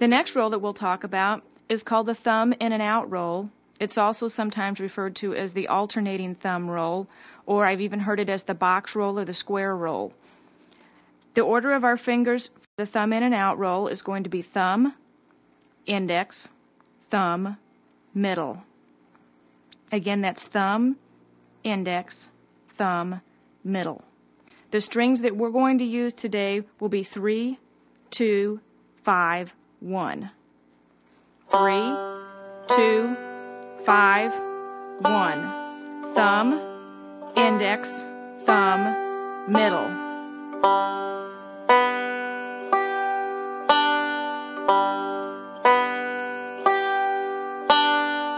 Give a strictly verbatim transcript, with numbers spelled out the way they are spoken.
The next roll that we'll talk about is called the thumb in and out roll. It's also sometimes referred to as the alternating thumb roll, or I've even heard it as the box roll or the square roll. The order of our fingers for the thumb in and out roll is going to be thumb, index, thumb, middle. Again, that's thumb, index, thumb, middle. The strings that we're going to use today will be three, two, five, one. Three, two, five, one. Thumb, index, thumb, middle.